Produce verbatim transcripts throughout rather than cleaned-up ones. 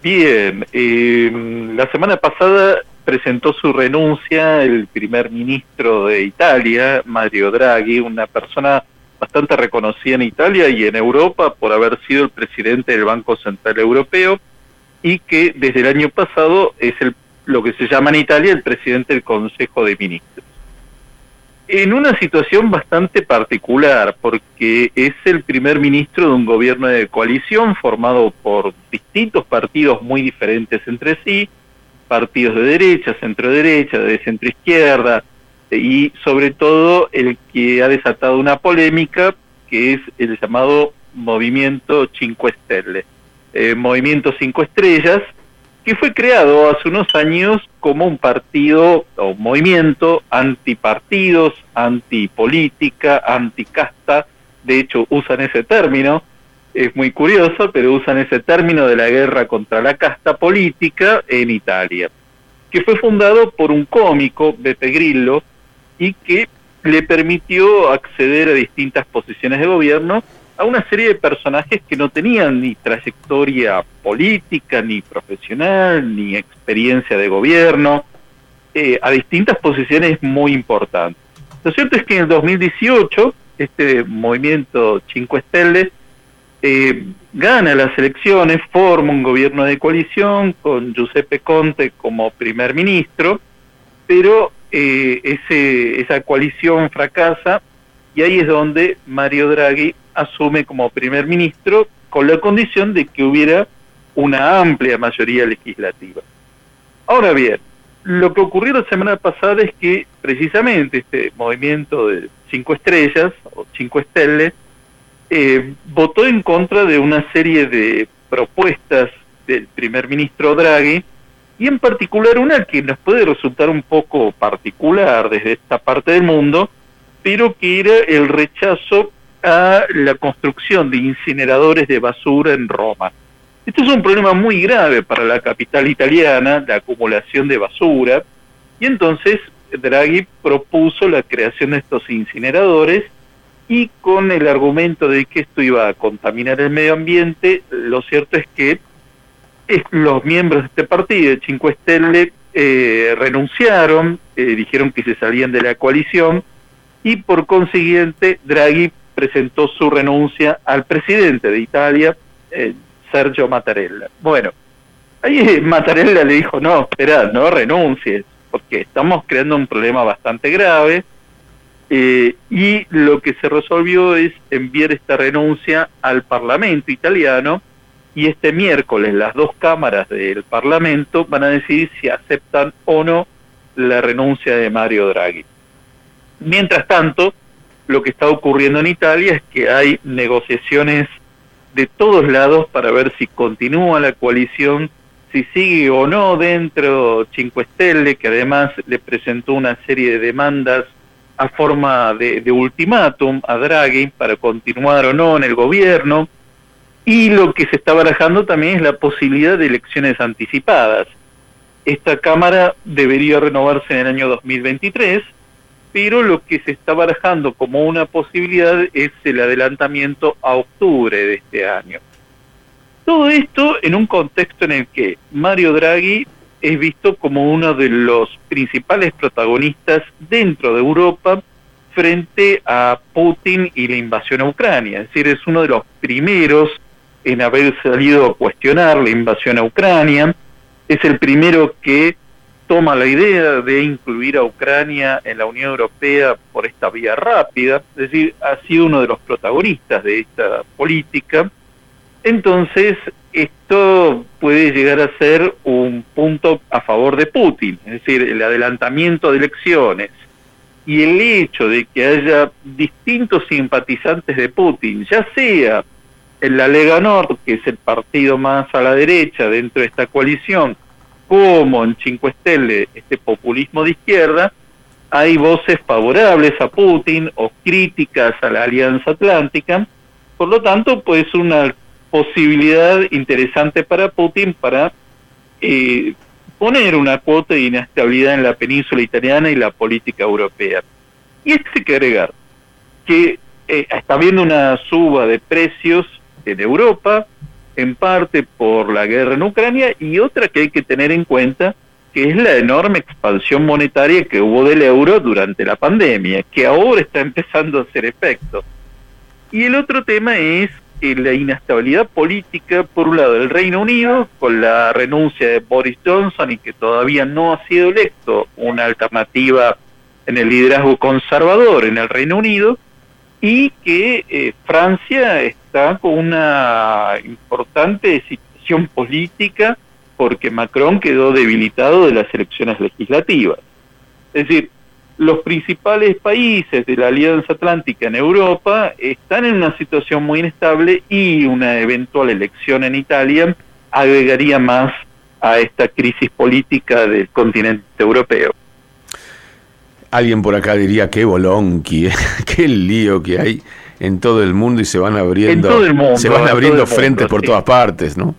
Bien, eh, la semana pasada presentó su renuncia el primer ministro de Italia, Mario Draghi, una persona bastante reconocida en Italia y en Europa por haber sido el presidente del Banco Central Europeo y que desde el año pasado es el, lo que se llama en Italia el presidente del Consejo de Ministros. En una situación bastante particular, porque es el primer ministro de un gobierno de coalición formado por distintos partidos muy diferentes entre sí, partidos de derecha, centro-derecha, de centro-izquierda, y sobre todo el que ha desatado una polémica, que es el llamado Movimiento Cinque Stelle, eh, Movimiento Cinco Estrellas, que fue creado hace unos años como un partido o un movimiento antipartidos, antipolítica, anticasta. De hecho, usan ese término, es muy curioso, pero usan ese término de la guerra contra la casta política en Italia, que fue fundado por un cómico, Beppe Grillo, y que le permitió acceder a distintas posiciones de gobierno a una serie de personajes que no tenían ni trayectoria política, ni profesional, ni experiencia de gobierno, eh, a distintas posiciones muy importantes. Lo cierto es que en el dos mil dieciocho, este movimiento Cinque Stelle eh, gana las elecciones, forma un gobierno de coalición con Giuseppe Conte como primer ministro, pero eh, ese, esa coalición fracasa y ahí es donde Mario Draghi asume como primer ministro con la condición de que hubiera una amplia mayoría legislativa. Ahora bien, lo que ocurrió la semana pasada es que precisamente este movimiento de Cinco Estrellas o Cinque Stelle eh, votó en contra de una serie de propuestas del primer ministro Draghi y en particular una que nos puede resultar un poco particular desde esta parte del mundo, pero que era el rechazo a la construcción de incineradores de basura en Roma. Este es un problema muy grave para la capital italiana, la acumulación de basura, y entonces Draghi propuso la creación de estos incineradores y con el argumento de que esto iba a contaminar el medio ambiente, lo cierto es que es, los miembros de este partido, de Cinque Stelle, eh, renunciaron, eh, dijeron que se salían de la coalición, y por consiguiente Draghi presentó su renuncia al presidente de Italia, eh, Sergio Mattarella. Bueno, ahí Mattarella le dijo, no, espera, no renuncies, porque estamos creando un problema bastante grave, eh, y lo que se resolvió es enviar esta renuncia al Parlamento italiano, y este miércoles las dos cámaras del Parlamento van a decidir si aceptan o no la renuncia de Mario Draghi. Mientras tanto, lo que está ocurriendo en Italia es que hay negociaciones de todos lados para ver si continúa la coalición, si sigue o no dentro Cinque Stelle, que además le presentó una serie de demandas a forma de, de ultimátum a Draghi para continuar o no en el gobierno, y lo que se está barajando también es la posibilidad de elecciones anticipadas. Esta Cámara debería renovarse en el año dos mil veintitrés, pero lo que se está barajando como una posibilidad es el adelantamiento a octubre de este año. Todo esto en un contexto en el que Mario Draghi es visto como uno de los principales protagonistas dentro de Europa frente a Putin y la invasión a Ucrania. Es decir, es uno de los primeros en haber salido a cuestionar la invasión a Ucrania, es el primero que toma la idea de incluir a Ucrania en la Unión Europea por esta vía rápida, es decir, ha sido uno de los protagonistas de esta política. Entonces, esto puede llegar a ser un punto a favor de Putin, es decir, el adelantamiento de elecciones y el hecho de que haya distintos simpatizantes de Putin, ya sea en la Lega Nord, que es el partido más a la derecha dentro de esta coalición, como en Cinque Stelle, este populismo de izquierda, hay voces favorables a Putin o críticas a la Alianza Atlántica. Por lo tanto, pues una posibilidad interesante para Putin para eh, poner una cuota de inestabilidad en la península italiana y la política europea. Y esto hay que agregar que eh, está habiendo una suba de precios en Europa, en parte por la guerra en Ucrania, y otra que hay que tener en cuenta, que es la enorme expansión monetaria que hubo del euro durante la pandemia, que ahora está empezando a hacer efecto. Y el otro tema es eh, la inestabilidad política, por un lado, del Reino Unido, con la renuncia de Boris Johnson y que todavía no ha sido electo una alternativa en el liderazgo conservador en el Reino Unido, y que eh, Francia está con una importante situación política porque Macron quedó debilitado de las elecciones legislativas. Es decir, los principales países de la Alianza Atlántica en Europa están en una situación muy inestable y una eventual elección en Italia agregaría más a esta crisis política del continente europeo. Alguien por acá diría qué bolonqui, ¿eh? Qué lío que hay en todo el mundo y se van abriendo, en todo el mundo, se van abriendo frentes mundo, por sí. todas partes, ¿no?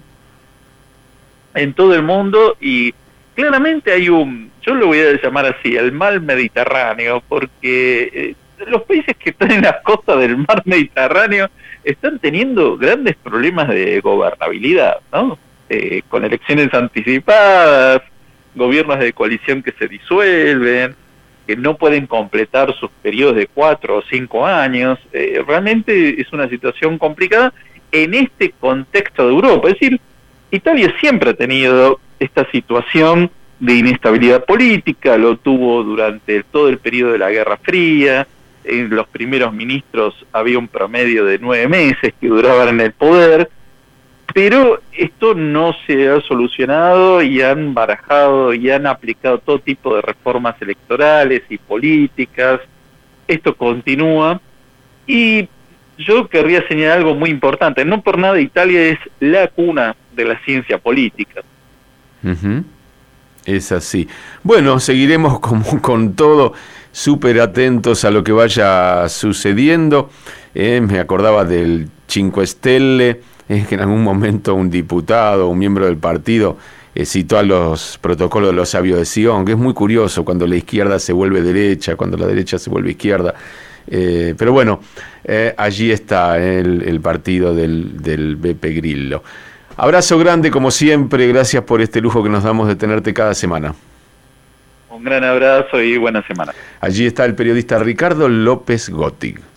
En todo el mundo, y claramente hay un, yo lo voy a llamar así, el mal Mediterráneo, porque eh, los países que están en las costas del mar Mediterráneo están teniendo grandes problemas de gobernabilidad, ¿no? Eh, con elecciones anticipadas, gobiernos de coalición que se disuelven, que no pueden completar sus periodos de cuatro o cinco años. Eh, realmente es una situación complicada en este contexto de Europa. Es decir, Italia siempre ha tenido esta situación de inestabilidad política, lo tuvo durante todo el periodo de la Guerra Fría. En los primeros ministros había un promedio de nueve meses que duraban en el poder, pero esto no se ha solucionado y han barajado y han aplicado todo tipo de reformas electorales y políticas. Esto continúa y yo querría señalar algo muy importante. No por nada Italia es la cuna de la ciencia política. Uh-huh. Es así. Bueno, seguiremos como con todo, súper atentos a lo que vaya sucediendo. Eh, me acordaba del Cinque Stelle, es que en algún momento un diputado, un miembro del partido, eh, citó a los protocolos de los sabios de Sion, que es muy curioso cuando la izquierda se vuelve derecha, cuando la derecha se vuelve izquierda. Eh, pero bueno, eh, allí está el, el partido del, del Beppe Grillo. Abrazo grande como siempre, gracias por este lujo que nos damos de tenerte cada semana. Un gran abrazo y buena semana. Allí está el periodista Ricardo López Gottig.